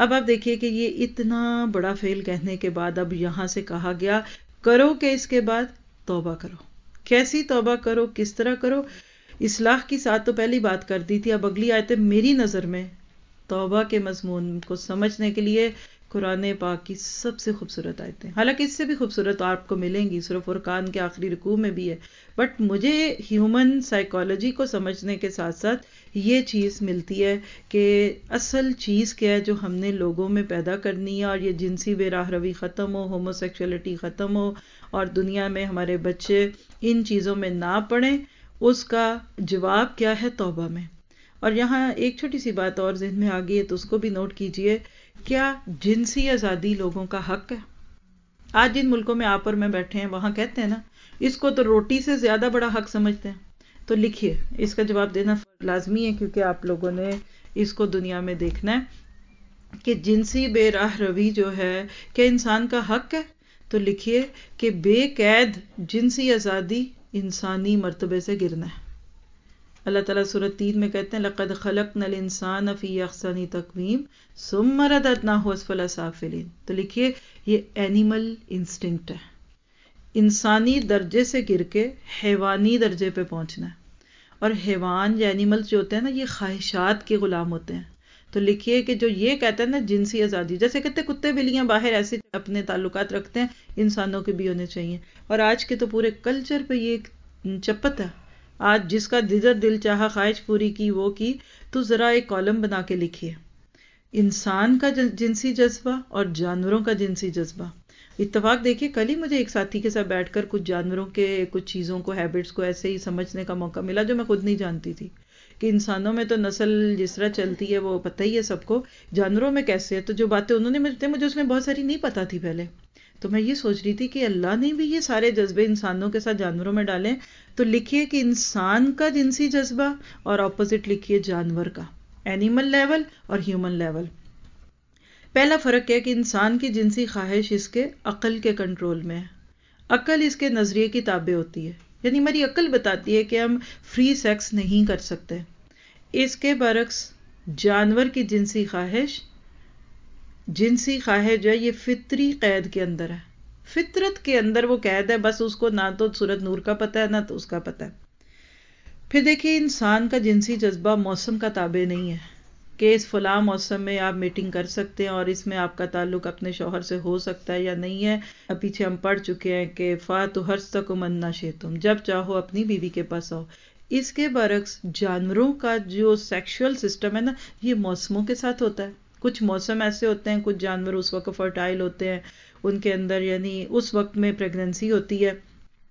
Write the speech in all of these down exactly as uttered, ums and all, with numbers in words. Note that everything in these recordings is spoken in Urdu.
اب آپ دیکھیے کہ یہ اتنا بڑا فعل کہنے کے بعد اب یہاں سے کہا گیا کرو کہ اس کے بعد توبہ کرو. کیسی توبہ کرو, کس طرح کرو؟ اصلاح کی ساتھ تو پہلی بات کر دی تھی. اب اگلی آیتیں میری نظر میں توبہ کے مضمون کو سمجھنے کے لیے قرآن پاک کی سب سے خوبصورت آیتیں. حالانکہ اس سے بھی خوبصورت آپ کو ملیں گی, سورہ فرقان کے آخری رکوع میں بھی ہے, بٹ مجھے ہیومن سائیکالوجی کو سمجھنے کے ساتھ ساتھ یہ چیز ملتی ہے کہ اصل چیز کیا ہے جو ہم نے لوگوں میں پیدا کرنی ہے, اور یہ جنسی بے راہ روی ختم ہو, ہومو سیکشولیٹی ختم ہو, اور دنیا میں ہمارے بچے ان چیزوں میں نہ پڑیں. اس کا جواب کیا ہے؟ توبہ میں. اور یہاں ایک چھوٹی سی بات اور ذہن میں آ گئی ہے تو اس کو بھی نوٹ کیجئے. کیا جنسی آزادی لوگوں کا حق ہے؟ آج جن ملکوں میں آپ اور میں بیٹھے ہیں وہاں کہتے ہیں نا اس کو تو روٹی سے زیادہ بڑا حق سمجھتے ہیں. تو لکھیے, اس کا جواب دینا لازمی ہے کیونکہ آپ لوگوں نے اس کو دنیا میں دیکھنا ہے کہ جنسی بے راہ روی جو ہے کہ انسان کا حق ہے. تو لکھیے کہ بے قید جنسی آزادی انسانی مرتبے سے گرنا ہے. اللہ تعالیٰ سورۃ تین میں کہتے ہیں لَقَدْ خَلَقْنَا الْإِنسَانَ فِي أَحْسَنِ تَقْوِيمٍ ثُمَّ رَدَدْنَاهُ أَسْفَلَ سَافِلِينَ. تو لکھیے یہ اینیمل انسٹنکٹ ہے, انسانی درجے سے گر کے حیوانی درجے پہ پہنچنا ہے. اور حیوان یا اینیمل جو ہوتے ہیں نا یہ خواہشات کے غلام ہوتے ہیں. تو لکھیے کہ جو یہ کہتے ہیں نا جنسی آزادی, جیسے کہتے ہیں کتے بلیاں باہر ایسے اپنے تعلقات رکھتے ہیں, انسانوں کے بھی ہونے چاہیے. اور آج کے تو پورے کلچر پہ یہ ایک چپت ہے. آج جس کا جدھر دل چاہا خواہش پوری کی وہ کی. تو ذرا ایک کالم بنا کے لکھیے انسان کا جنسی جذبہ اور جانوروں کا جنسی جذبہ. اتفاق دیکھیے کل ہی مجھے ایک ساتھی کے ساتھ بیٹھ کر کچھ جانوروں کے کچھ چیزوں کو, ہیبٹس کو ایسے ہی سمجھنے کا موقع ملا جو میں خود نہیں جانتی تھی کہ انسانوں میں تو نسل جس طرح چلتی ہے وہ پتہ ہی ہے سب کو, جانوروں میں کیسے ہے. تو جو باتیں انہوں نے مجھے مجھے اس میں بہت ساری نہیں پتا تھی پہلے. تو میں یہ سوچ رہی تھی کہ اللہ نے بھی یہ سارے جذبے انسانوں کے ساتھ جانوروں میں ڈالیں. تو لکھیے کہ انسان کا جنسی جذبہ اور اپوزٹ لکھیے جانور کا, اینیمل لیول اور ہیومن لیول. پہلا فرق ہے کہ انسان کی جنسی خواہش اس کے عقل کے کنٹرول میں ہے. عقل اس کے نظریے کی تابع ہوتی ہے, یعنی ہماری عقل بتاتی ہے کہ ہم فری سیکس نہیں کر سکتے. اس کے برعکس جانور کی جنسی خواہش جنسی خواہش جو ہے یہ فطری قید کے اندر ہے. فطرت کے اندر وہ قید ہے, بس اس کو نہ تو سورۃ نور کا پتہ ہے نہ تو اس کا پتہ ہے. پھر دیکھیے انسان کا جنسی جذبہ موسم کا تابع نہیں ہے کہ اس فلاں موسم میں آپ میٹنگ کر سکتے ہیں اور اس میں آپ کا تعلق اپنے شوہر سے ہو سکتا ہے یا نہیں ہے. اب پیچھے ہم پڑھ چکے ہیں کہ فاتو حرثکم انا شئتم, جب چاہو اپنی بیوی کے پاس آؤ. اس کے برعکس جانوروں کا جو سیکشول سسٹم ہے نا یہ موسموں کے ساتھ ہوتا ہے. کچھ موسم ایسے ہوتے ہیں, کچھ جانور اس وقت فرٹائل ہوتے ہیں, ان کے اندر یعنی اس وقت میں پریگننسی ہوتی ہے,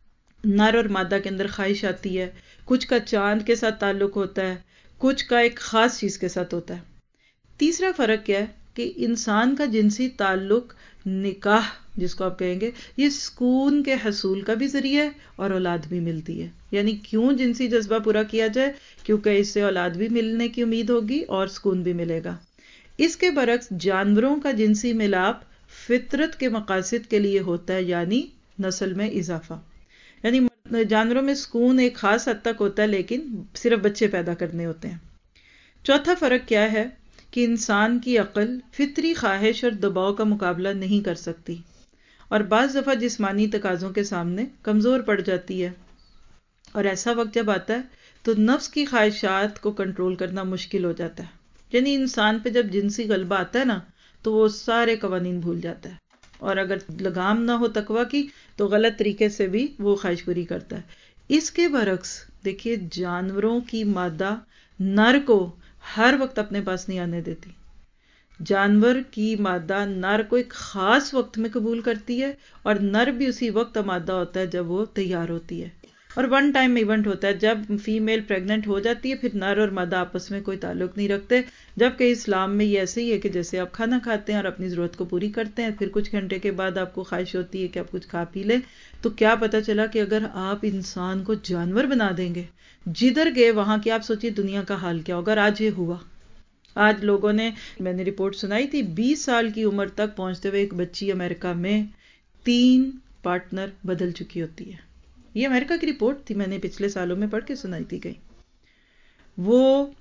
نر اور مادہ کے اندر خواہش آتی ہے. کچھ کا چاند کے ساتھ تعلق ہوتا ہے, کچھ کا ایک خاص چیز کے ساتھ ہوتا ہے. تیسرا فرق کیا ہے کہ انسان کا جنسی تعلق نکاح جس کو آپ کہیں گے یہ سکون کے حصول کا بھی ذریعہ ہے اور اولاد بھی ملتی ہے. یعنی کیوں جنسی جذبہ پورا کیا جائے؟ کیونکہ اس سے اولاد بھی ملنے کی امید ہوگی اور سکون بھی ملے گا. اس کے برعکس جانوروں کا جنسی ملاپ فطرت کے مقاصد کے لیے ہوتا ہے, یعنی نسل میں اضافہ. یعنی جانوروں میں سکون ایک خاص حد تک ہوتا ہے لیکن صرف بچے پیدا کرنے ہوتے ہیں. چوتھا فرق کیا ہے کہ انسان کی عقل فطری خواہش اور دباؤ کا مقابلہ نہیں کر سکتی اور بعض دفعہ جسمانی تقاضوں کے سامنے کمزور پڑ جاتی ہے. اور ایسا وقت جب آتا ہے تو نفس کی خواہشات کو کنٹرول کرنا مشکل ہو جاتا ہے. یعنی انسان پہ جب جنسی غلبہ آتا ہے نا تو وہ سارے قوانین بھول جاتا ہے, اور اگر لگام نہ ہو تقویٰ کی تو غلط طریقے سے بھی وہ خواہش پوری کرتا ہے. اس کے برعکس دیکھیے جانوروں کی مادہ نر کو ہر وقت اپنے پاس نہیں آنے دیتی. جانور کی مادہ نر کو ایک خاص وقت میں قبول کرتی ہے اور نر بھی اسی وقت آمادہ ہوتا ہے جب وہ تیار ہوتی ہے. اور ون ٹائم ایونٹ ہوتا ہے, جب فیمیل پریگننٹ ہو جاتی ہے پھر نر اور مادہ آپس میں کوئی تعلق نہیں رکھتے. جبکہ اسلام میں یہ ایسے ہی ہے کہ جیسے آپ کھانا کھاتے ہیں اور اپنی ضرورت کو پوری کرتے ہیں, پھر کچھ گھنٹے کے بعد آپ کو خواہش ہوتی ہے کہ آپ کچھ کھا پی لیں. تو کیا پتا چلا کہ اگر آپ انسان کو جانور بنا دیں گے, جدھر گئے وہاں کی آپ سوچیے دنیا کا حال کیا ہوگا. آج یہ ہوا, آج لوگوں نے, میں نے رپورٹ سنائی تھی, بیس سال کی عمر تک پہنچتے ہوئے ایک بچی امریکہ میں تین پارٹنر بدل چکی ہوتی ہے. یہ امریکہ کی رپورٹ تھی, میں نے پچھلے سالوں میں پڑھ کے سنائی تھی کہیں. وہ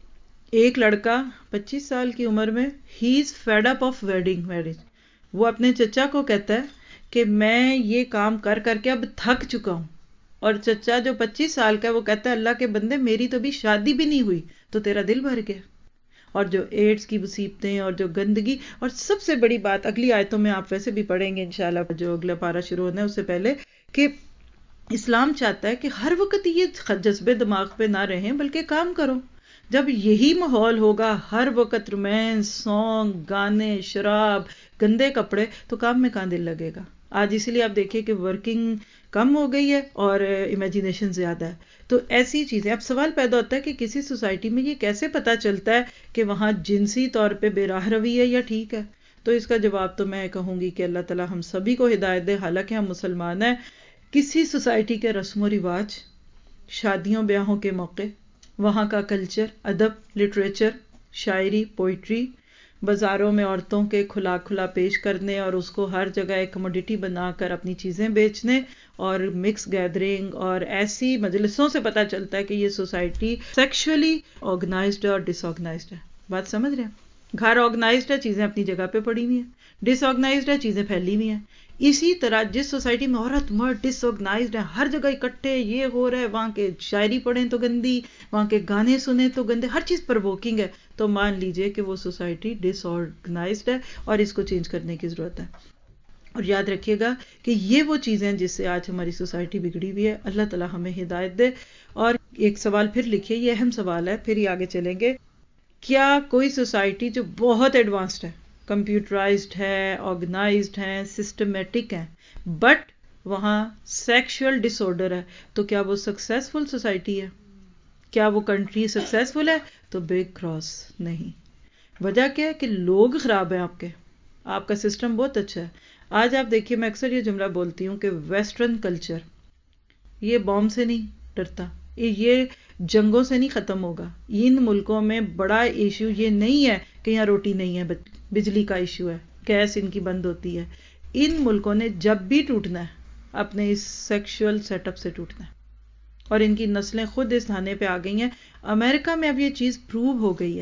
ایک لڑکا پچیس سال کی عمر میں ہی is fed up of wedding marriage, وہ اپنے چچا کو کہتا ہے کہ میں یہ کام کر کر کے اب تھک چکا ہوں، اور چچا جو پچیس سال کا ہے وہ کہتا ہے اللہ کے بندے میری تو بھی شادی بھی نہیں ہوئی تو تیرا دل بھر گیا. اور جو ایڈز کی مصیبتیں اور جو گندگی، اور سب سے بڑی بات اگلی آیتوں میں آپ ویسے بھی پڑھیں گے انشاءاللہ جو اگلا پارہ شروع ہونا ہے اس سے پہلے، کہ اسلام چاہتا ہے کہ ہر وقت یہ جذبے دماغ پہ نہ رہیں بلکہ کام کرو. جب یہی ماحول ہوگا ہر وقت رومانس، سانگ، گانے، شراب، گندے کپڑے، تو کام میں کہاں دل لگے گا. آج اسی لیے آپ دیکھیں کہ ورکنگ کم ہو گئی ہے اور امیجینیشن زیادہ ہے. تو ایسی چیزیں، اب سوال پیدا ہوتا ہے کہ کسی سوسائٹی میں یہ کیسے پتا چلتا ہے کہ وہاں جنسی طور پہ بے راہ روی ہے یا ٹھیک ہے. تو اس کا جواب تو میں کہوں گی کہ اللہ تعالی ہم سبھی کو ہدایت دے. حالانکہ ہم مسلمان ہیں، کسی سوسائٹی کے رسم و رواج، شادیوں بیاہوں کے موقع، وہاں کا کلچر، ادب، لٹریچر، شاعری، پوئٹری، بازاروں میں عورتوں کے کھلا کھلا پیش کرنے اور اس کو ہر جگہ ایک کموڈیٹی بنا کر اپنی چیزیں بیچنے، اور مکس گیدرنگ اور ایسی مجلسوں سے پتہ چلتا ہے کہ یہ سوسائٹی سیکشولی آرگنائزڈ اور ڈس آرگنائزڈ ہے. بات سمجھ رہے ہیں؟ گھر آرگنائزڈ ہے، چیزیں اپنی جگہ پہ پڑی ہوئی ہیں، ڈس آرگنائزڈ ہے، چیزیں پھیلی ہوئی ہیں. اسی طرح جس سوسائٹی میں عورت مرد ڈس آرگنائزڈ ہے، ہر جگہ اکٹھے، یہ ہو رہا ہے، وہاں کے شاعری پڑھیں تو گندی، وہاں کے گانے سنیں تو گندے، ہر چیز پرووکنگ ہے، تو مان لیجئے کہ وہ سوسائٹی ڈس آرگنائزڈ ہے اور اس کو چینج کرنے کی ضرورت ہے. اور یاد رکھیے گا کہ یہ وہ چیزیں جس سے آج ہماری سوسائٹی بگڑی ہوئی ہے. اللہ تعالی ہمیں ہدایت دے. اور ایک سوال پھر لکھیے، یہ اہم سوال ہے، پھر ہی آگے چلیں گے. کیا کوئی سوسائٹی جو بہت ایڈوانسڈ ہے، کمپیوٹرائزڈ ہے، آرگنائزڈ ہے، سسٹمیٹک ہے، بٹ وہاں سیکشل ڈس آرڈر ہے، تو کیا وہ سکسیسفل سوسائٹی ہے؟ کیا وہ کنٹری سکسیسفل ہے؟ تو بگ کراس نہیں. وجہ کیا ہے کہ لوگ خراب ہیں. آپ کے آپ کا سسٹم بہت اچھا ہے. آج آپ دیکھیے، میں اکثر یہ جملہ بولتی ہوں کہ ویسٹرن کلچر یہ بوم سے نہیں ڈرتا، یہ جنگوں سے نہیں ختم ہوگا. ان ملکوں میں بڑا ایشو یہ نہیں ہے کہ یہاں روٹی نہیں ہے، بجلی کا ایشو ہے، گیس ان کی بند ہوتی ہے. ان ملکوں نے جب بھی ٹوٹنا ہے اپنے اس سیکشل سیٹ اپ سے ٹوٹنا ہے، اور ان کی نسلیں خود اس دھانے پہ آ گئی ہیں. امریکہ میں اب یہ چیز پروو ہو گئی ہے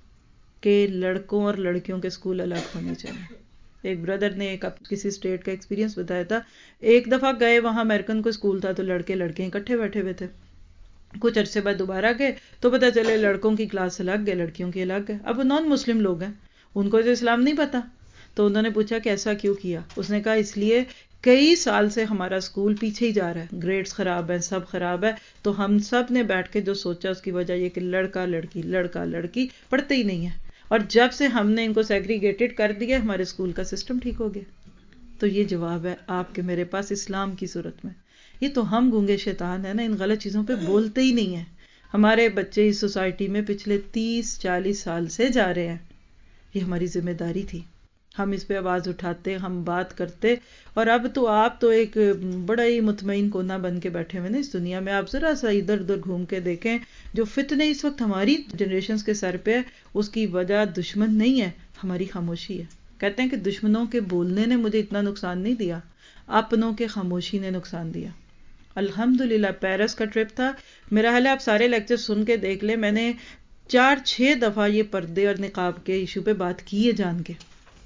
کہ لڑکوں اور لڑکیوں کے اسکول الگ ہونے چاہیے. ایک بردر نے ایک کسی اسٹیٹ کا ایکسپیرینس بتایا تھا. ایک دفعہ گئے وہاں، امریکن کو اسکول تھا، تو لڑکے لڑکے اکٹھے بیٹھے ہوئے تھے. کچھ عرصے بعد دوبارہ گئے تو پتہ چلے لڑکوں کی کلاس الگ ہے، لڑکیوں کی الگ ہے. اب وہ نان مسلم لوگ ہیں، ان کو تو اسلام نہیں پتا. تو انہوں نے پوچھا کہ ایسا کیوں کیا؟ اس نے کہا اس لیے کئی سال سے ہمارا اسکول پیچھے ہی جا رہا ہے، گریڈز خراب ہیں، سب خراب ہے، تو ہم سب نے بیٹھ کے جو سوچا اس کی وجہ یہ کہ لڑکا لڑکی لڑکا لڑکی پڑھتے ہی نہیں ہے، اور جب سے ہم نے ان کو سیگریگیٹڈ کر دیا ہمارے اسکول کا سسٹم ٹھیک ہو گیا. تو یہ جواب ہے آپ کے میرے پاس اسلام کی صورت میں. یہ تو ہم گونگے شیطان ہیں نا، ان غلط چیزوں پہ بولتے ہی نہیں ہیں. ہمارے بچے اس سوسائٹی میں پچھلے تیس چالیس سال سے جا رہے ہیں. یہ ہماری ذمہ داری تھی، ہم اس پہ آواز اٹھاتے، ہم بات کرتے. اور اب تو آپ تو ایک بڑا ہی مطمئن کونا بن کے بیٹھے ہوئے نا اس دنیا میں. آپ ذرا سا ادھر ادھر گھوم کے دیکھیں، جو فتنے اس وقت ہماری جنریشنز کے سر پہ ہے، اس کی وجہ دشمن نہیں ہے، ہماری خاموشی ہے. کہتے ہیں کہ دشمنوں کے بولنے نے مجھے اتنا نقصان نہیں دیا، اپنوں کے خاموشی نے نقصان دیا. الحمدللہ پیرس کا ٹرپ تھا، میرا حال ہے آپ سارے لیکچر سن کے دیکھ لیں، میں نے چار چھ دفعہ یہ پردے اور نقاب کے ایشو پہ بات کی ہے جان کے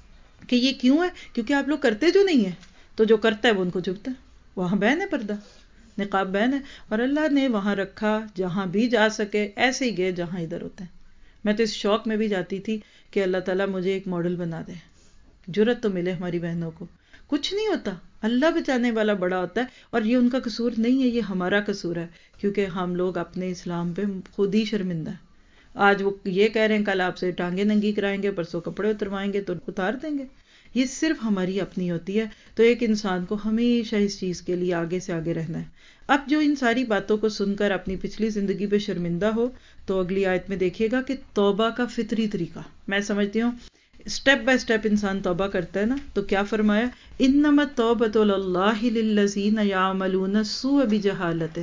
کہ یہ کیوں ہے. کیونکہ آپ لوگ کرتے جو نہیں ہیں، تو جو کرتا ہے وہ ان کو چبھتا ہے. وہاں بین ہے پردہ، نقاب بین ہے، اور اللہ نے وہاں رکھا جہاں بھی جا سکے، ایسے ہی گئے جہاں ادھر ہوتے ہیں. میں تو اس شوق میں بھی جاتی تھی کہ اللہ تعالیٰ مجھے ایک ماڈل بنا دے، جرت تو ملے ہماری بہنوں کو. کچھ نہیں ہوتا، اللہ بچانے والا بڑا ہوتا ہے. اور یہ ان کا قصور نہیں ہے، یہ ہمارا قصور ہے، کیونکہ ہم لوگ اپنے اسلام پہ خود ہی شرمندہ ہیں. آج وہ یہ کہہ رہے ہیں کل آپ سے ٹانگیں ننگی کرائیں گے، پرسوں کپڑے اتروائیں گے تو اتار دیں گے. یہ صرف ہماری اپنی ہوتی ہے. تو ایک انسان کو ہمیشہ اس چیز کے لیے آگے سے آگے رہنا ہے. اب جو ان ساری باتوں کو سن کر اپنی پچھلی زندگی پہ شرمندہ ہو، تو اگلی آیت میں دیکھیے گا کہ توبہ کا فطری طریقہ میں سمجھتی ہوں سٹیپ بائی سٹیپ انسان توبہ کرتا ہے نا. تو کیا فرمایا؟ انما التوبۃ اللہ للذین یعملون السوء بجہالۃ.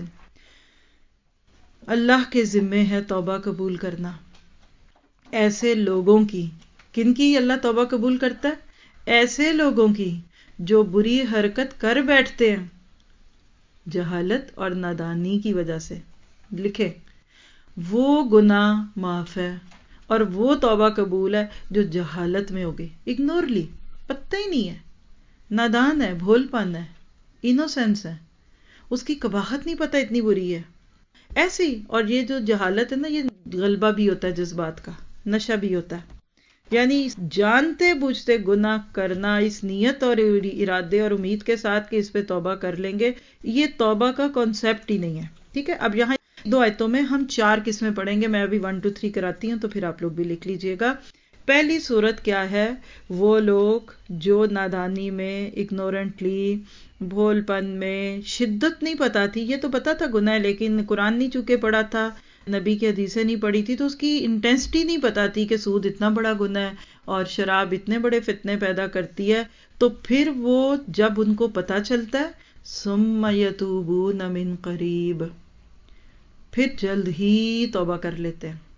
اللہ کے ذمے ہے توبہ قبول کرنا ایسے لوگوں کی. کن کی اللہ توبہ قبول کرتا ہے؟ ایسے لوگوں کی جو بری حرکت کر بیٹھتے ہیں جہالت اور نادانی کی وجہ سے. لکھے وہ گناہ معاف ہے اور وہ توبہ قبول ہے جو جہالت میں ہو گئی، اگنور لی، پتہ ہی نہیں ہے، نادان ہے، بھول پن ہے، انوسینس ہے، اس کی قباحت نہیں پتہ اتنی بری ہے ایسی. اور یہ جو جہالت ہے نا، یہ غلبہ بھی ہوتا ہے جذبات کا، نشہ بھی ہوتا ہے، یعنی جانتے بوجھتے گناہ کرنا اس نیت اور ارادے اور امید کے ساتھ کہ اس پہ توبہ کر لیں گے، یہ توبہ کا کانسیپٹ ہی نہیں ہے. ٹھیک ہے، اب یہاں دو آیتوں میں ہم چار قسمیں پڑھیں گے. میں ابھی ون ٹو تھری کراتی ہوں تو پھر آپ لوگ بھی لکھ لیجئے گا. پہلی صورت کیا ہے؟ وہ لوگ جو نادانی میں، اگنورنٹلی، بھول پن میں، شدت نہیں پتا تھی، یہ تو پتا تھا گناہ ہے لیکن قرآن نہیں چونکہ پڑھا تھا، نبی کی حدیثیں نہیں پڑھی تھی، تو اس کی انٹینسٹی نہیں پتا تھی کہ سود اتنا بڑا گناہ ہے اور شراب اتنے بڑے فتنے پیدا کرتی ہے. تو پھر وہ جب ان کو پتا چلتا ہے ثم یتوبون من قریب، پھر جلد ہی توبہ کر لیتے ہیں.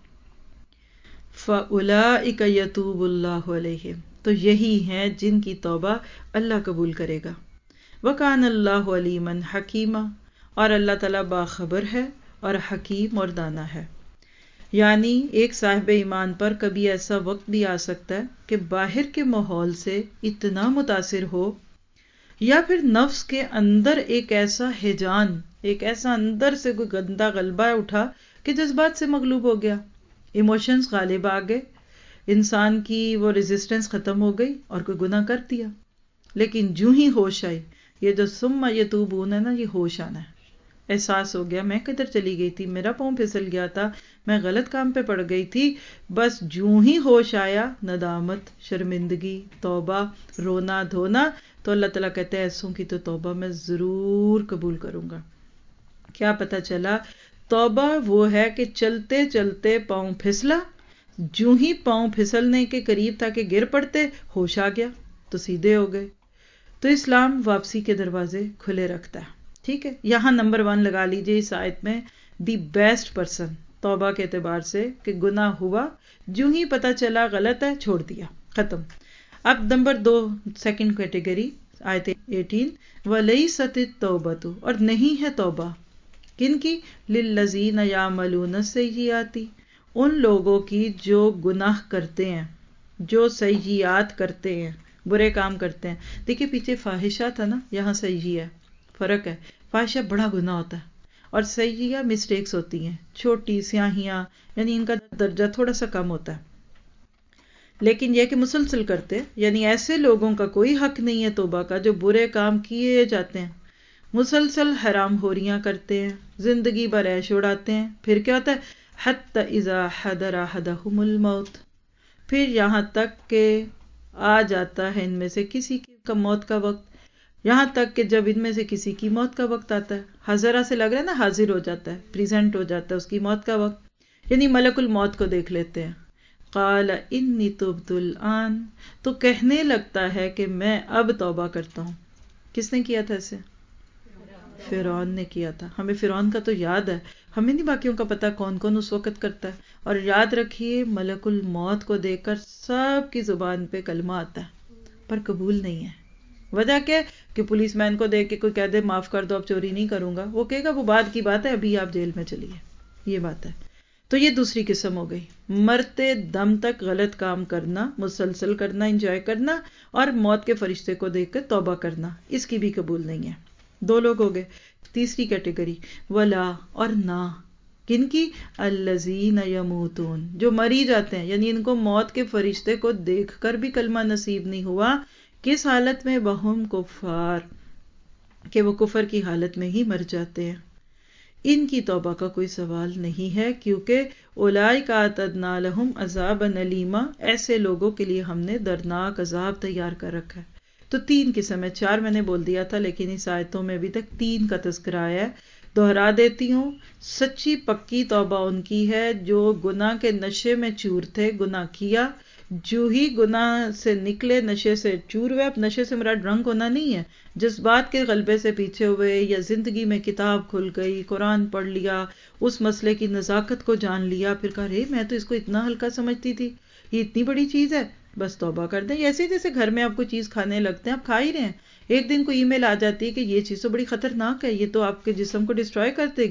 فَأُولَئِكَ يَتُوبُ اللَّهُ عَلَيْهِمْ، تو یہی ہیں جن کی توبہ اللہ قبول کرے گا. وَكَانَ اللَّهُ عَلِيمًا حَكِيمًا، اور اللہ تعالیٰ باخبر ہے اور حکیم اور دانا ہے. یعنی ایک صاحب ایمان پر کبھی ایسا وقت بھی آ سکتا ہے کہ باہر کے ماحول سے اتنا متاثر ہو، یا پھر نفس کے اندر ایک ایسا ہیجان، ایک ایسا اندر سے کوئی گندا غلبہ اٹھا کہ جذبات سے مغلوب ہو گیا، ایموشنز غالب آ گئے، انسان کی وہ ریزسٹنس ختم ہو گئی اور کوئی گناہ کر دیا. لیکن جو ہی ہوش آئی، یہ جو ثم یتوبون ہے نا، یہ ہوش آنا ہے، احساس ہو گیا میں کدھر چلی گئی تھی، میرا پاؤں پھسل گیا تھا، میں غلط کام پہ پڑ گئی تھی. بس جو ہی ہوش آیا، ندامت، شرمندگی، توبہ، رونا دھونا، تو اللہ تعالیٰ کہتے ہیں ایسوں کی تو توبہ میں ضرور قبول کروں گا. کیا پتا چلا؟ توبہ وہ ہے کہ چلتے چلتے پاؤں پھسلا، جو ہی پاؤں پھسلنے کے قریب تھا کہ گر پڑتے، ہوش آ گیا تو سیدھے ہو گئے. تو اسلام واپسی کے دروازے کھلے رکھتا ہے. ٹھیک ہے، یہاں نمبر ون لگا لیجئے اس آیت میں، دی بیسٹ پرسن توبہ کے اعتبار سے، کہ گناہ ہوا، جو ہی پتا چلا غلط ہے، چھوڑ دیا، ختم. اب نمبر دو، سیکنڈ کیٹیگری، آیت اٹھارہ، وَلَيْسَتِ التَّوْبَةُ، اور نہیں ہے توبہ کن کی؟ لِلَّذِينَ يَعْمَلُونَ السَّيِّئَاتِ، ان لوگوں کی جو گناہ کرتے ہیں، جو سیئات کرتے ہیں، برے کام کرتے ہیں. دیکھیں پیچھے فاحشہ تھا نا، یہاں سیئہ ہے، فرق ہے. فاحشہ بڑا گناہ ہوتا ہے اور سیئہ مسٹیکس ہوتی ہیں، چھوٹی سیاہیاں، یعنی ان کا درجہ تھوڑا سا کم ہوتا ہے. لیکن یہ کہ مسلسل کرتے، یعنی ایسے لوگوں کا کوئی حق نہیں ہے توبہ کا جو برے کام کیے جاتے ہیں، مسلسل حرام خوریاں کرتے ہیں، زندگی بھر عیش اڑاتے ہیں. پھر کیا ہوتا ہے؟ حتی اذا حضر احدہم الموت، پھر یہاں تک کہ آ جاتا ہے ان میں سے کسی کا موت کا وقت، یہاں تک کہ جب ان میں سے کسی کی موت کا وقت آتا ہے، حضرہ سے لگ رہا ہے نا، حاضر ہو جاتا ہے، پریزنٹ ہو جاتا ہے اس کی موت کا وقت، یعنی ملک الموت کو دیکھ لیتے ہیں. قال انی تبت الآن، تو کہنے لگتا ہے کہ میں اب توبہ کرتا ہوں. کس نے کیا تھا اسے؟ فرعون نے کیا تھا. ہمیں فرعون کا تو یاد ہے، ہمیں نہیں باقیوں کا پتا کون کون اس وقت کرتا ہے. اور یاد رکھیے ملک الموت کو دیکھ کر سب کی زبان پہ کلمہ آتا ہے پر قبول نہیں ہے. وجہ کیا؟ کہ پولیس مین کو دیکھ کے کوئی کہہ دے معاف کر دو، اب چوری نہیں کروں گا، وہ کہے گا وہ بعد کی بات ہے، ابھی آپ جیل میں چلیے. یہ بات ہے. تو یہ دوسری قسم ہو گئی، مرتے دم تک غلط کام کرنا، مسلسل کرنا، انجوائے کرنا، اور موت کے فرشتے کو دیکھ کر توبہ کرنا، اس کی بھی قبول نہیں ہے. دو لوگ ہو گئے. تیسری کیٹیگری، ولا، اور نہ، کن کی؟ الذین یموتون، جو مری جاتے ہیں، یعنی ان کو موت کے فرشتے کو دیکھ کر بھی کلمہ نصیب نہیں ہوا. کس حالت میں؟ وہم کفار، کہ وہ کفر کی حالت میں ہی مر جاتے ہیں. ان کی توبہ کا کوئی سوال نہیں ہے، کیونکہ اولئک اعتدنا لہم عذابا الیما، ایسے لوگوں کے لیے ہم نے دردناک عذاب تیار کر رکھا ہے. تو تین قسم ہے، چار میں نے بول دیا تھا لیکن اس آیتوں میں ابھی تک تین کا تذکرہ آیا ہے. دہرا دیتی ہوں، سچی پکی توبہ ان کی ہے جو گناہ کے نشے میں چور تھے، گناہ کیا، جو ہی گناہ سے نکلے، نشے سے چور ہوئے. اب نشے سے میرا ڈرنک ہونا نہیں ہے، جس بات کے غلبے سے پیچھے ہوئے، یا زندگی میں کتاب کھل گئی، قرآن پڑھ لیا، اس مسئلے کی نزاکت کو جان لیا، پھر کہا رے میں تو اس کو اتنا ہلکا سمجھتی تھی، یہ اتنی بڑی چیز ہے، بس توبہ کر دیں. ایسے جیسے گھر میں آپ کوئی چیز کھانے لگتے ہیں، آپ کھا ہی رہے ہیں، ایک دن کوئی ای میل آ جاتی ہے کہ یہ چیز تو بڑی خطرناک ہے، یہ تو آپ کے جسم کو ڈسٹروائے کر دے گی،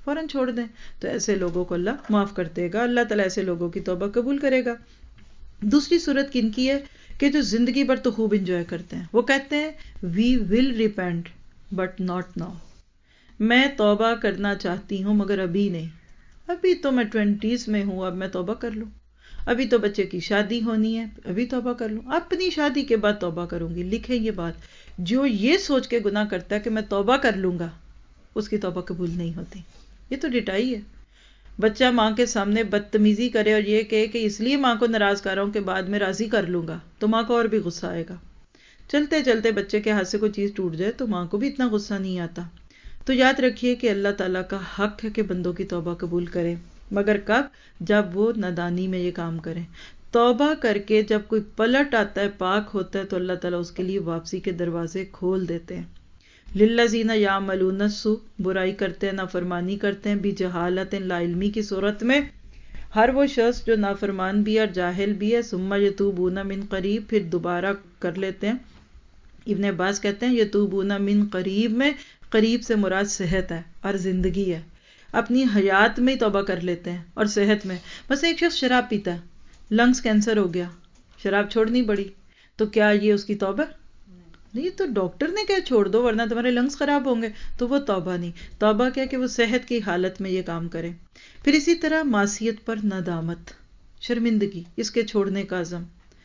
فوراً چھوڑ دیں. تو ایسے لوگوں کو اللہ معاف کر دے گا, اللہ تعالیٰ ایسے لوگوں کی توبہ قبول کرے گا. دوسری صورت کن کی ہے کہ جو زندگی بھر تو خوب انجوائے کرتے ہیں, وہ کہتے ہیں we will repent but not now. میں توبہ کرنا چاہتی ہوں مگر ابھی نہیں, ابھی تو میں ٹوینٹیز میں ہوں, اب میں توبہ کر لوں, ابھی تو بچے کی شادی ہونی ہے, ابھی توبہ کر لوں, اپنی شادی کے بعد توبہ کروں گی. لکھیں یہ بات, جو یہ سوچ کے گناہ کرتا ہے کہ میں توبہ کر لوں گا, اس کی توبہ قبول نہیں ہوتی. یہ تو ڈٹائی ہے. بچہ ماں کے سامنے بدتمیزی کرے اور یہ کہے کہ اس لیے ماں کو ناراض کر رہا ہوں کہ بعد میں راضی کر لوں گا, تو ماں کو اور بھی غصہ آئے گا. چلتے چلتے بچے کے ہاتھ سے کوئی چیز ٹوٹ جائے تو ماں کو بھی اتنا غصہ نہیں آتا. تو یاد رکھیے کہ اللہ تعالیٰ کا حق ہے کہ بندوں کی توبہ قبول کرے, مگر کب؟ جب وہ نادانی میں یہ کام کریں. توبہ کر کے جب کوئی پلٹ آتا ہے, پاک ہوتا ہے, تو اللہ تعالیٰ اس کے لیے واپسی کے دروازے کھول دیتے ہیں. للذین یعملون السوء, برائی کرتے ہیں, نافرمانی کرتے ہیں, بجہالۃ, لا علمی کی صورت میں. ہر وہ شخص جو نافرمان بھی ہے اور جاہل بھی ہے, ثم یتوبون من قریب, پھر دوبارہ کر لیتے ہیں. ابن عباس کہتے ہیں یتوبون من قریب میں قریب سے مراد صحت ہے اور زندگی ہے. اپنی حیات میں ہی توبہ کر لیتے ہیں اور صحت میں. بس ایک شخص شراب پیتا ہے, لنگز کینسر ہو گیا, شراب چھوڑنی پڑی, تو کیا یہ اس کی توبہ نہیں؟ تو ڈاکٹر نے کہا چھوڑ دو ورنہ تمہارے لنگز خراب ہوں گے, تو وہ توبہ نہیں. توبہ کیا کہ وہ صحت کی حالت میں یہ کام کرے. پھر اسی طرح معصیت پر ندامت, شرمندگی, اس کے چھوڑنے کا عزم.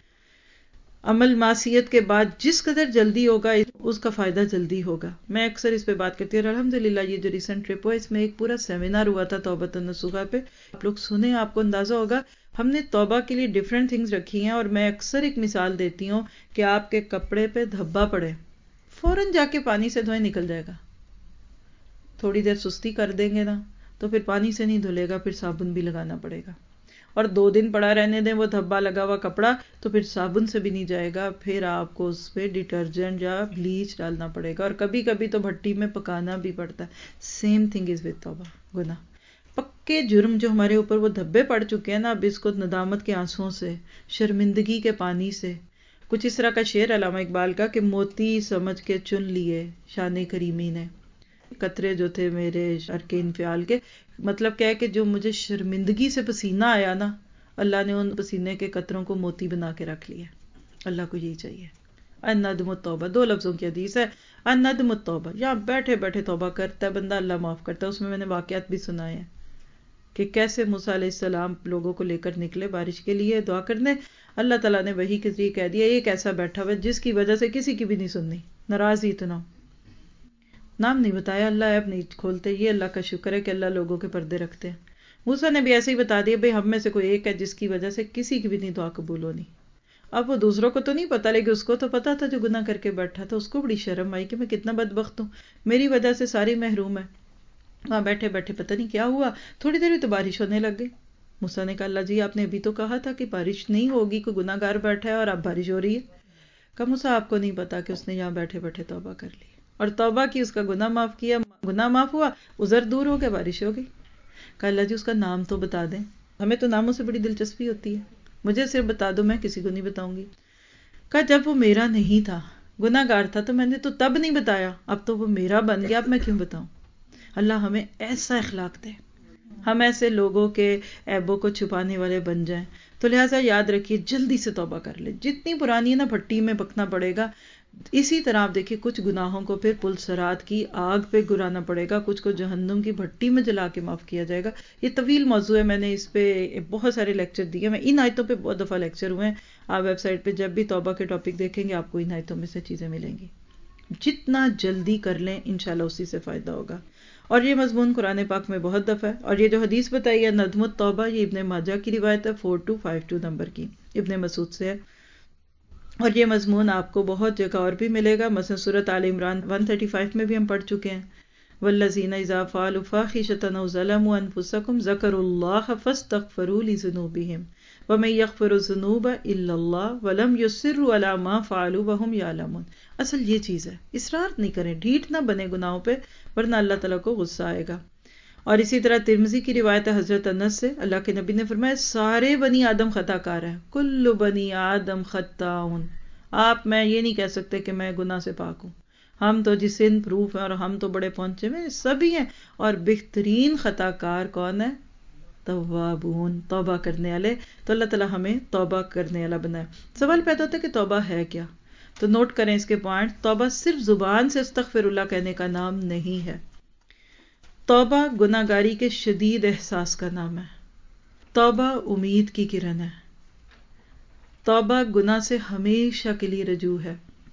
عمل معصیت کے بعد جس قدر جلدی ہوگا اس کا فائدہ جلدی ہوگا. میں اکثر اس پہ بات کرتی ہوں. الحمدللہ یہ جو ریسنٹ ٹرپ ہوا اس میں ایک پورا سیمینار ہوا تھا توبۃ النصوحہ پہ. آپ لوگ سنیں, آپ کو اندازہ ہوگا ہم نے توبہ کے لیے ڈفرینٹ تھنگز رکھی ہیں. اور میں اکثر ایک مثال دیتی ہوں کہ آپ کے کپڑے پہ دھبا پڑے, فوراً جا کے پانی سے دھوئیں, نکل جائے گا. تھوڑی دیر سستی کر دیں گے نا تو پھر پانی سے نہیں دھلے گا, پھر صابن بھی لگانا پڑے گا. اور دو دن پڑا رہنے دیں وہ دھبا لگا ہوا کپڑا, تو پھر صابن سے بھی نہیں جائے گا, پھر آپ کو اس پہ ڈٹرجنٹ یا بلیچ ڈالنا پڑے گا, اور کبھی کبھی تو بھٹی میں پکانا بھی پڑتا ہے. سیم تھنگ از وتھ توبہ, گناہ. پکے جرم جو ہمارے اوپر وہ دھبے پڑ چکے ہیں نا, اب اس کو ندامت کے آنسوؤں سے, شرمندگی کے پانی سے. کچھ اس طرح کا شعر علامہ اقبال کا کہ موتی سمجھ کے چن لیے شان کریمی نے, قطرے جو تھے میرے شرک انفعال کے. مطلب کیا ہے کہ جو مجھے شرمندگی سے پسینہ آیا نا, اللہ نے ان پسینے کے قطروں کو موتی بنا کے رکھ لیا. اللہ کو یہی چاہیے. الندم التوبہ, دو لفظوں کی حدیث ہے, الندم التوبہ. یہاں بیٹھے بیٹھے توبہ کرتا ہے بندہ, اللہ معاف کرتا ہے. اس میں میں نے واقعات بھی سنائے ہیں کہ کیسے موسیٰ علیہ السلام لوگوں کو لے کر نکلے بارش کے لیے دعا کرنے. اللہ تعالیٰ نے وحی کے ذریعے کہہ دیا ایک ایسا بیٹھا ہوا جس کی وجہ سے کسی کی بھی نہیں سننی, ناراض ہی اتنا. نام نہیں بتایا, اللہ ایپ نہیں کھولتے. یہ اللہ کا شکر ہے کہ اللہ لوگوں کے پردے رکھتے ہیں. موسیٰ نے بھی ایسے ہی بتا دیا بھئی ہم میں سے کوئی ایک ہے جس کی وجہ سے کسی کی بھی نہیں دعا قبول ہونی. اب وہ دوسروں کو تو نہیں پتا, لیکن اس کو تو پتا تھا جو گناہ کر کے بیٹھا تھا. اس کو بڑی شرم آئی کہ میں کتنا بدبخت ہوں, میری وجہ سے ساری محروم ہے. وہاں بیٹھے بیٹھے پتہ نہیں کیا ہوا, تھوڑی دیر میں تو بارش ہونے لگ گئی. موسیٰ نے کہا اللہ جی آپ نے ابھی تو کہا تھا کہ بارش نہیں ہوگی, کوئی گناہ گار بیٹھا ہے اور اب بارش ہو رہی ہے. کہا موسیٰ آپ کو نہیں پتا کہ اس نے یہاں بیٹھے بیٹھے توبہ کر لی, اور توبہ کی, اس کا گناہ معاف کیا, گناہ معاف ہوا, عذر دور ہو گیا, بارش ہو گئی. کہا اللہ جی اس کا نام تو بتا دیں, ہمیں تو ناموں سے بڑی دلچسپی ہوتی ہے, مجھے صرف بتا دو, میں کسی کو نہیں بتاؤں گی. کہا جب وہ میرا نہیں تھا, گناہ گار تھا, تو میں نے تو تب نہیں بتایا, اب تو وہ میرا بن گیا, اب میں کیوں بتاؤں. اللہ ہمیں ایسا اخلاق دے, ہم ایسے لوگوں کے عیبوں کو چھپانے والے بن جائیں. تو لہٰذا یاد رکھیے جلدی سے توبہ کر لے, جتنی پرانی ہے نا بھٹی میں پکنا پڑے گا. اسی طرح آپ دیکھیے کچھ گناہوں کو پھر پل صراط کی آگ پہ گرانا پڑے گا, کچھ کو جہنم کی بھٹی میں جلا کے معاف کیا جائے گا. یہ طویل موضوع ہے, میں نے اس پہ بہت سارے لیکچر دیے, میں ان آیتوں پہ بہت دفعہ لیکچر ہوئے ہیں. آپ ویب سائٹ پہ جب بھی توبہ کے ٹاپک دیکھیں گے آپ کو ان آیتوں میں سے چیزیں ملیں گی. جتنا جلدی کر لیں انشاءاللہ اسی سے فائدہ ہوگا. اور یہ مضمون قرآن پاک میں بہت دفعہ ہے. اور یہ جو حدیث بتائی ہے ندم التوبہ, یہ ابن ماجہ کی روایت ہے four two five two number کی, ابن مسعود سے ہے. اور یہ مضمون آپ کو بہت جگہ اور بھی ملے گا, مثلا سورۃ آل عمران ایک سو پینتیس میں بھی ہم پڑھ چکے ہیں. والذین اذا فعلوا فاحشۃ او ظلموا انفسهم ذکروا اللہ فاستغفروا لذنوبهم ومن یغفر الذنوب الا اللہ ولم یصروا علی ما فعلوا وهم یعلمون. اصل یہ چیز ہے, اصرار نہیں کریں, ڈھیٹ نہ بنے گناہوں پہ, ورنہ اللہ تعالیٰ کو غصہ آئے گا. اور اسی طرح ترمذی کی روایت ہے حضرت انس سے, اللہ کے نبی نے فرمایا سارے بنی آدم خطا کار ہیں, کل بنی آدم خطاؤن. آپ میں یہ نہیں کہہ سکتے کہ میں گناہ سے پاک ہوں, ہم تو جس ان پروف ہیں اور ہم تو بڑے پہنچے ہوئے سبھی ہیں. اور بہترین خطا کار کون ہے؟ توابون، توبہ کرنے والے. تو اللہ تعالیٰ ہمیں توبہ کرنے والا بنائے. سوال پیدا ہوتا ہے کہ توبہ ہے کیا؟ تو نوٹ کریں اس کے پوائنٹ. توبہ صرف زبان سے استغفر اللہ کہنے کا نام نہیں ہے. توبہ گناہ گاری کے شدید احساس کا نام ہے. توبہ امید کی کرن ہے. توبہ گناہ سے ہمیشہ کے لیے رجوع ہے.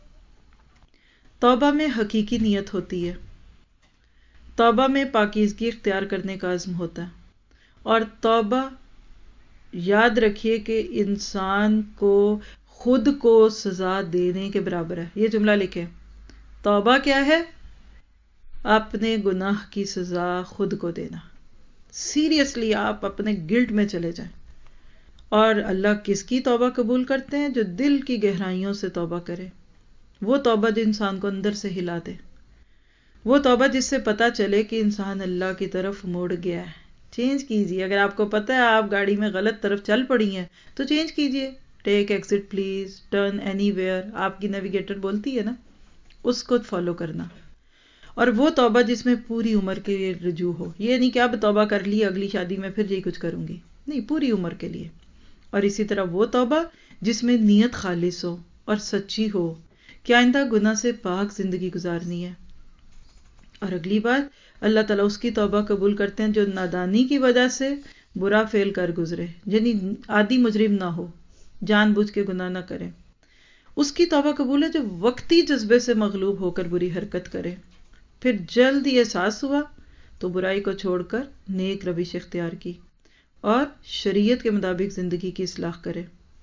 توبہ میں حقیقی نیت ہوتی ہے. توبہ میں پاکیزگی اختیار کرنے کا عزم ہوتا ہے. اور توبہ یاد رکھیے کہ انسان کو خود کو سزا دینے کے برابر ہے. یہ جملہ لکھیں. توبہ کیا ہے؟ اپنے گناہ کی سزا خود کو دینا. سیریسلی آپ اپنے گلٹ میں چلے جائیں. اور اللہ کس کی توبہ قبول کرتے ہیں؟ جو دل کی گہرائیوں سے توبہ کرے. وہ توبہ جو انسان کو اندر سے ہلا دے. وہ توبہ جس سے پتا چلے کہ انسان اللہ کی طرف مڑ گیا ہے. چینج کیجیے. اگر آپ کو پتا ہے آپ گاڑی میں غلط طرف چل پڑی ہیں تو چینج کیجیے. Take exit please, turn anywhere ویئر، آپ کی نیویگیٹر بولتی ہے نا، اس کو فالو کرنا. اور وہ توبہ جس میں پوری عمر کے لیے رجوع ہو. یہ نہیں کہ اب توبہ کر لی اگلی شادی میں پھر یہی کچھ کروں گی، نہیں، پوری عمر کے لیے. اور اسی طرح وہ توبہ جس میں نیت خالص ہو اور سچی ہو کہ آئندہ گناہ سے پاک زندگی گزارنی ہے. اور اگلی بات، اللہ تعالیٰ اس کی توبہ قبول کرتے ہیں جو نادانی کی وجہ سے برا فعل کر گزرے، یعنی عادی مجرم نہ ہو، جان بوجھ کے گناہ نہ کرے. اس کی توبہ قبول ہے جو وقتی جذبے سے مغلوب ہو کر بری حرکت کرے، پھر جلد ہی احساس ہوا تو برائی کو چھوڑ کر نیک روش اختیار کی اور شریعت کے مطابق زندگی کی اصلاح کرے.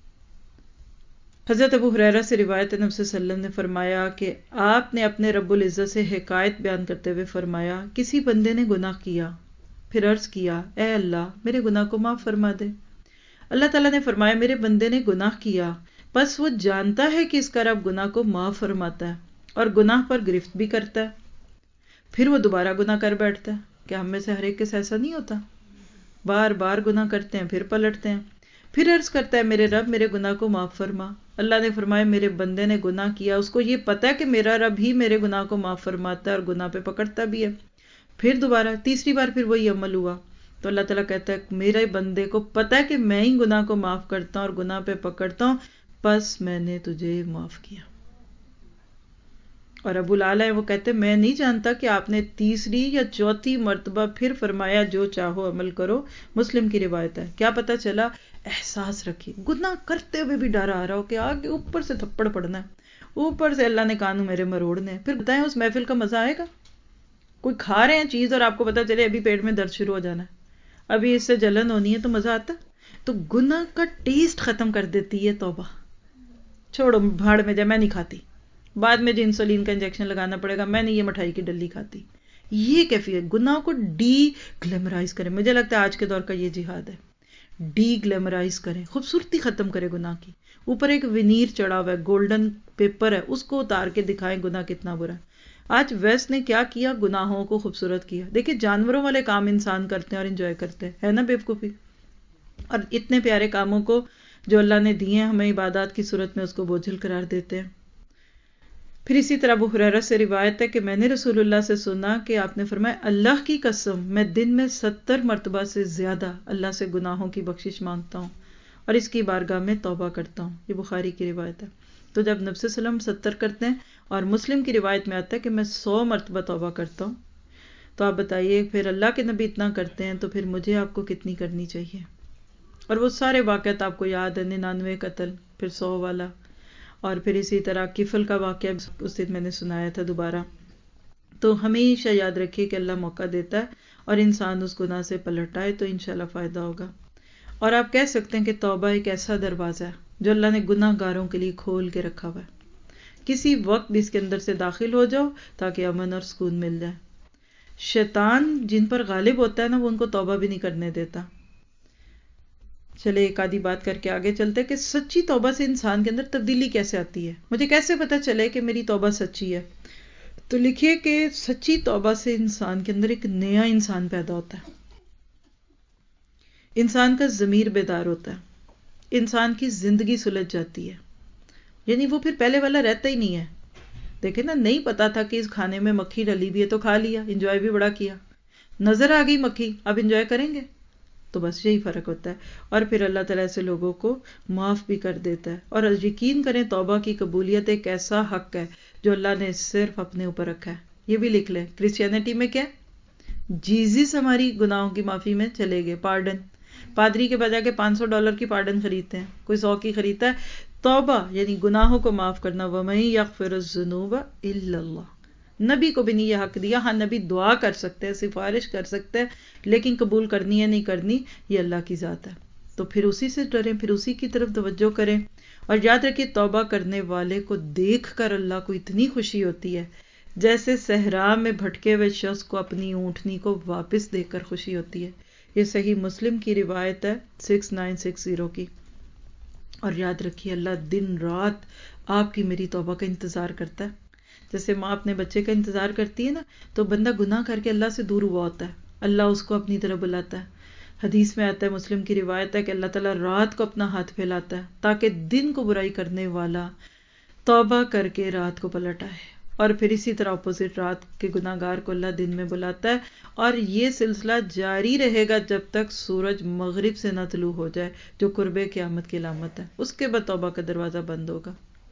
حضرت ابو ہریرہ سے روایت ہے، نبی صلی اللہ علیہ وسلم نے فرمایا کہ آپ نے اپنے رب العزت سے حکایت بیان کرتے ہوئے فرمایا، کسی بندے نے گناہ کیا، پھر عرض کیا اے اللہ میرے گناہ کو معاف فرما دے. اللہ تعالیٰ نے فرمایا میرے بندے نے گناہ کیا، بس وہ جانتا ہے کہ اس کا رب گناہ کو معاف فرماتا ہے اور گناہ پر گرفت بھی کرتا ہے، پھر وہ دوبارہ گناہ کر بیٹھتا ہے. کیا ہم میں سے ہر ایک کے ایسا نہیں ہوتا؟ بار بار گناہ کرتے ہیں، پھر پلٹتے ہیں، پھر عرض کرتا ہے میرے رب میرے گناہ کو معاف فرما. اللہ نے فرمایا میرے بندے نے گناہ کیا، اس کو یہ پتا ہے کہ میرا رب ہی میرے گناہ کو معاف فرماتا ہے اور گناہ پہ پکڑتا بھی ہے. پھر دوبارہ تیسری بار پھر وہی عمل ہوا تو اللہ تعالیٰ کہتا ہے میرے بندے کو پتا ہے کہ میں ہی گناہ کو معاف کرتا ہوں اور گناہ پہ پکڑتا ہوں، بس میں نے تجھے معاف کیا. اور ابو الاعلیٰ وہ کہتے ہیں میں نہیں جانتا کہ آپ نے تیسری یا چوتھی مرتبہ پھر فرمایا جو چاہو عمل کرو. مسلم کی روایت ہے. کیا پتا چلا؟ احساس رکھیے گناہ کرتے ہوئے بھی ڈر آ رہا ہو کہ آگے اوپر سے تھپڑ پڑنا ہے، اوپر سے اللہ نے کانوں میرے مروڑنے ہیں، پھر بتائیں اس محفل کا مزہ آئے گا؟ کوئی کھا رہے ہیں چیز اور آپ کو پتا چلے ابھی پیٹ میں درد شروع ہو جانا ہے، ابھی اس سے جلن ہونی ہے، تو مزہ آتا؟ تو گناہ کا ٹیسٹ ختم کر دیتی ہے توبہ. چھوڑو بھاڑ میں جا، میں نہیں کھاتی، بعد میں جو انسولین کا انجیکشن لگانا پڑے گا، میں نہیں یہ مٹھائی کی ڈلی کھاتی. یہ کیفیت گناہ کو ڈی گلیمرائز کریں. مجھے لگتا ہے آج کے دور کا یہ جہاد ہے، ڈی گلیمرائز کریں، خوبصورتی ختم کرے گناہ کی. اوپر ایک ونیر چڑھا ہوا ہے، گولڈن پیپر ہے، اس کو اتار کے دکھائیں گناہ کتنا برا ہے. آج ویسٹ نے کیا کیا؟ گناہوں کو خوبصورت کیا. دیکھیں جانوروں والے کام انسان کرتے ہیں اور انجوائے کرتے ہیں، ہے نا بیوقوفی؟ اور اتنے پیارے کاموں کو جو اللہ نے دیے ہیں ہمیں عبادات کی صورت میں اس کو بوجھل قرار دیتے ہیں. پھر اسی طرح ابو ہریرہ سے روایت ہے کہ میں نے رسول اللہ سے سنا کہ آپ نے فرمایا اللہ کی قسم میں دن میں ستر مرتبہ سے زیادہ اللہ سے گناہوں کی بخشش مانگتا ہوں اور اس کی بارگاہ میں توبہ کرتا ہوں. یہ بخاری کی روایت ہے. تو جب نبی صلی اللہ علیہ وسلم ستر کرتے ہیں اور مسلم کی روایت میں آتا ہے کہ میں سو مرتبہ توبہ کرتا ہوں، تو آپ بتائیے پھر اللہ کے نبی اتنا کرتے ہیں تو پھر مجھے آپ کو کتنی کرنی چاہیے. اور وہ سارے واقعات آپ کو یاد ہے، ننانوے قتل، پھر سو والا، اور پھر اسی طرح کفل کا واقعہ اس دن میں نے سنایا تھا دوبارہ. تو ہمیشہ یاد رکھیے کہ اللہ موقع دیتا ہے اور انسان اس گناہ سے پلٹ آئے تو انشاءاللہ فائدہ ہوگا. اور آپ کہہ سکتے ہیں کہ توبہ ایک ایسا دروازہ ہے جو اللہ نے گناہ گاروں کے لیے کھول کے رکھا ہوا ہے. کسی وقت بھی اس کے اندر سے داخل ہو جاؤ تاکہ امن اور سکون مل جائے. شیطان جن پر غالب ہوتا ہے نا وہ ان کو توبہ بھی نہیں کرنے دیتا. چلے ایک آدھی بات کر کے آگے چلتے کہ سچی توبہ سے انسان کے اندر تبدیلی کیسے آتی ہے. مجھے کیسے پتا چلے کہ میری توبہ سچی ہے؟ تو لکھیے کہ سچی توبہ سے انسان کے اندر ایک نیا انسان پیدا ہوتا ہے. انسان کا ضمیر بیدار ہوتا ہے، انسان کی زندگی سلجھ جاتی ہے، یعنی وہ پھر پہلے والا رہتا ہی نہیں ہے. دیکھیں نا، نہیں پتا تھا کہ اس کھانے میں مکھی ڈلی بھی ہے تو کھا لیا، انجوائے بھی بڑا کیا. نظر آ گئی مکھی، اب انجوائے کریں گے؟ تو بس یہی فرق ہوتا ہے. اور پھر اللہ تعالیٰ ایسے لوگوں کو معاف بھی کر دیتا ہے. اور یقین کریں توبہ کی قبولیت ایک ایسا حق ہے جو اللہ نے صرف اپنے اوپر رکھا ہے. یہ بھی لکھ لیں، کرسچینٹی میں کیا جیزس ہماری گناہوں کی معافی میں چلے گئے، پارڈن. پادری کے بجائے کے پانچ سو ڈالر کی پارڈن خریدتے ہیں، کوئی سو کی خریدتا ہے. توبہ یعنی گناہوں کو معاف کرنا. وَمَن يَغْفِرُ الذُّنُوبَ إِلَّا اللَّهُ. نبی کو بھی نہیں یہ حق دیا. ہاں نبی دعا کر سکتے ہیں، سفارش کر سکتے ہیں، لیکن قبول کرنی ہے نہیں کرنی یہ اللہ کی ذات ہے. تو پھر اسی سے ڈریں، پھر اسی کی طرف توجہ کریں. اور یاد رکھیے توبہ کرنے والے کو دیکھ کر اللہ کو اتنی خوشی ہوتی ہے جیسے صحرا میں بھٹکے ہوئے شخص کو اپنی اونٹنی کو واپس دیکھ کر خوشی ہوتی ہے. یہ صحیح مسلم کی روایت ہے سکس نائن سکس زیرو کی. اور یاد رکھیے اللہ دن رات آپ کی میری توبہ کا انتظار کرتا ہے. جیسے ماں اپنے بچے کا انتظار کرتی ہے نا، تو بندہ گناہ کر کے اللہ سے دور ہوا ہوتا ہے، اللہ اس کو اپنی طرف بلاتا ہے. حدیث میں آتا ہے، مسلم کی روایت ہے کہ اللہ تعالیٰ رات کو اپنا ہاتھ پھیلاتا ہے تاکہ دن کو برائی کرنے والا توبہ کر کے رات کو پلٹ آئے. اور پھر اسی طرح اپوزٹ رات کے گناہ گار کو اللہ دن میں بلاتا ہے. اور یہ سلسلہ جاری رہے گا جب تک سورج مغرب سے نہ طلوع ہو جائے، جو قرب قیامت کی علامت ہے. اس کے بعد توبہ کا دروازہ بند ہوگا.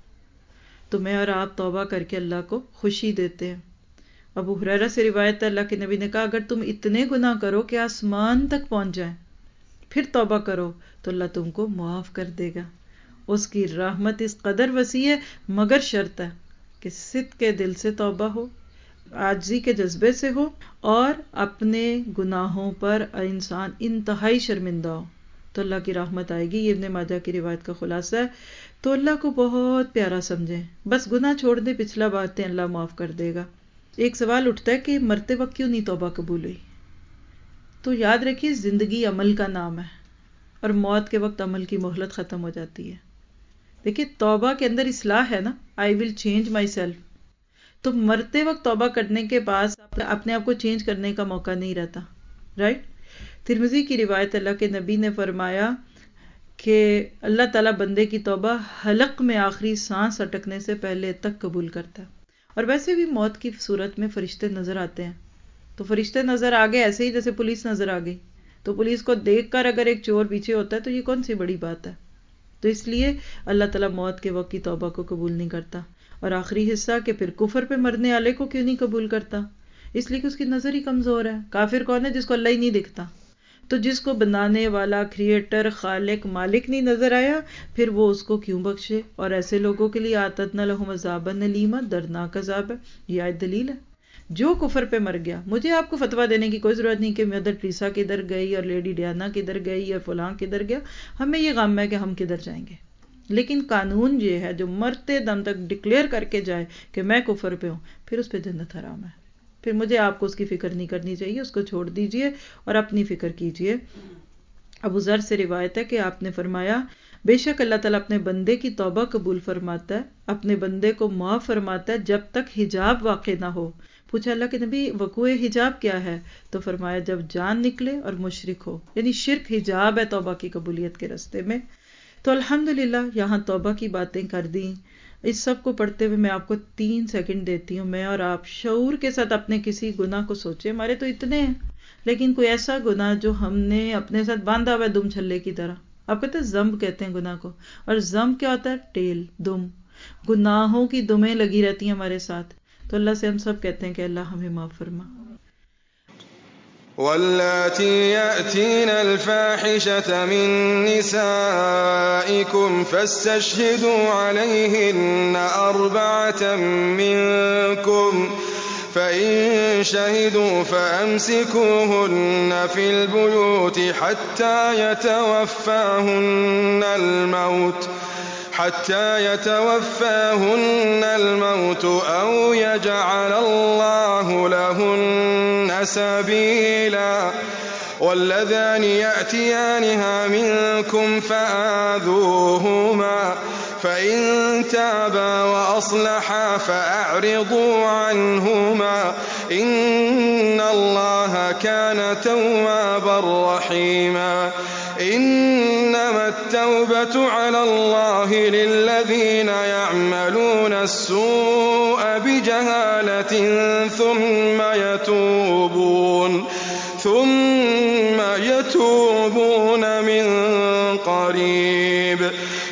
تو میں اور آپ توبہ کر کے اللہ کو خوشی دیتے ہیں. ابو ہریرہ سے روایت ہے، اللہ کے نبی نے کہا اگر تم اتنے گناہ کرو کہ آسمان تک پہنچ جائیں پھر توبہ کرو تو اللہ تم کو معاف کر دے گا. اس کی رحمت اس قدر وسیع ہے، مگر شرط ہے کہ صدق کے دل سے توبہ ہو، عاجزی کے جذبے سے ہو، اور اپنے گناہوں پر انسان انتہائی شرمندہ ہو تو اللہ کی رحمت آئے گی. یہ ابن ماجہ کی روایت کا خلاصہ ہے. تو اللہ کو بہت پیارا سمجھیں، بس گناہ چھوڑ دیں، پچھلا باتیں اللہ معاف کر دے گا. ایک سوال اٹھتا ہے کہ مرتے وقت کیوں نہیں توبہ قبول ہوئی؟ تو یاد رکھیے زندگی عمل کا نام ہے، اور موت کے وقت عمل کی مہلت ختم ہو جاتی ہے. دیکھیے توبہ کے اندر اصلاح ہے نا، آئی ول چینج مائی سیلف. تو مرتے وقت توبہ کرنے کے بعد اپنے آپ کو چینج کرنے کا موقع نہیں رہتا، رائٹ. ترمذی کی روایت، اللہ کے نبی نے فرمایا کہ اللہ تعالیٰ بندے کی توبہ حلق میں آخری سانس اٹکنے سے پہلے تک قبول کرتا ہے. اور ویسے بھی موت کی صورت میں فرشتے نظر آتے ہیں. تو فرشتے نظر آ گئے ایسے ہی جیسے پولیس نظر آ گئی. تو پولیس کو دیکھ کر اگر ایک چور پیچھے ہوتا ہے تو یہ کون سی بڑی بات ہے. تو اس لیے اللہ تعالیٰ موت کے وقت کی توبہ کو قبول نہیں کرتا. اور آخری حصہ کہ پھر کفر پہ مرنے والے کو کیوں نہیں قبول کرتا؟ اس لیے کہ اس کی نظر ہی کمزور ہے. کافر کون ہے؟ جس کو اللہ ہی نہیں دکھتا. تو جس کو بنانے والا، کریٹر، خالق، مالک نہیں نظر آیا، پھر وہ اس کو کیوں بخشے؟ اور ایسے لوگوں کے لیے اعتدنا لہم عذابا الیما، دردناک عذاب ہے. یہ آیت دلیل ہے. جو کفر پہ مر گیا، مجھے آپ کو فتویٰ دینے کی کوئی ضرورت نہیں کہ مدر ٹریسا کدھر گئی اور لیڈی ڈیانا کدھر گئی اور فلاں کدھر گیا. ہمیں یہ غم ہے کہ ہم کدھر جائیں گے. لیکن قانون یہ ہے جو مرتے دم تک ڈکلیئر کر کے جائے کہ میں کفر پہ ہوں، پھر اس پہ جنت حرام ہے. پھر مجھے آپ کو اس کی فکر نہیں کرنی چاہیے، اس کو چھوڑ دیجئے اور اپنی فکر کیجئے. ابو ذر سے روایت ہے کہ آپ نے فرمایا بے شک اللہ تعالیٰ اپنے بندے کی توبہ قبول فرماتا ہے، اپنے بندے کو معاف فرماتا ہے جب تک حجاب واقع نہ ہو. پوچھا اللہ کے نبی وقوع حجاب کیا ہے؟ تو فرمایا جب جان نکلے اور مشرک ہو، یعنی شرک حجاب ہے توبہ کی قبولیت کے راستے میں. تو الحمدللہ یہاں توبہ کی باتیں کر دیں. اس سب کو پڑھتے ہوئے میں آپ کو تین سیکنڈ دیتی ہوں. میں اور آپ شعور کے ساتھ اپنے کسی گناہ کو سوچیں. ہمارے تو اتنے ہیں، لیکن کوئی ایسا گناہ جو ہم نے اپنے ساتھ باندھا ہوا ہے دم چھلے کی طرح. آپ کہتے ہیں ذنب کہتے ہیں گناہ کو، اور ذنب کیا ہوتا ہے؟ ٹیل، دم. گناہوں کی دمیں لگی رہتی ہیں ہمارے ساتھ. تو اللہ سے ہم سب کہتے ہیں کہ اللہ ہمیں معاف فرما. واللاتي يأتين الفاحشة من نسائكم فاستشهدوا عليهن أربعة منكم فإن شهدوا فأمسكوهن في البيوت حتى يتوفاهن الموت حتى يتوفاهن الموت أو يجعل الله لهن سبيلا واللذان يأتيانها منكم فآذوهما فإن تابا وأصلحا فأعرضوا عنهما إن الله كان توابا رحيما. إنما التوبة على الله للذين يعملون يعملون السوء بجهالة ثم يتوبون ثم يتوبون من قريب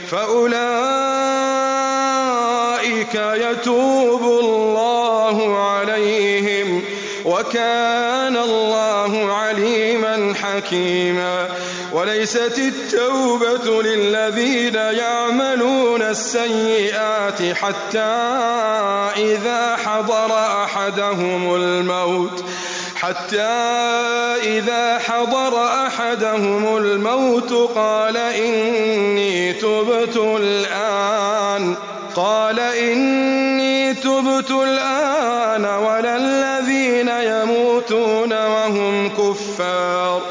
فأولئك يتوب الله عليهم وكان الله عليما حكيما. وليست التوبة للذين يعملون السيئات حتى إذا حضر أحدهم الموت حتى إذا حضر أحدهم الموت قال إني تبت الآن قال إني تبت الآن ولا الذين يموتون وهم كفار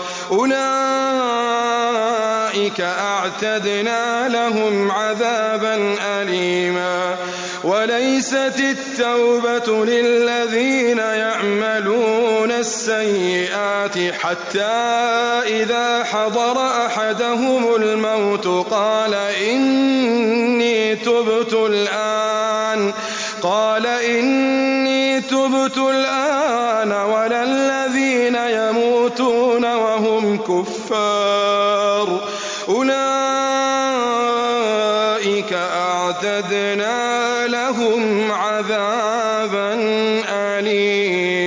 أولئك أعتدنا لهم عذابا أليما. وليست التوبة للذين يعملون السيئات حتى إذا حضر أحدهم الموت قال إني تبت الآن قال إني تبت الآن ولا الذين يموتون وهم كفار أولئك أعتدنا لهم عذابا أليما.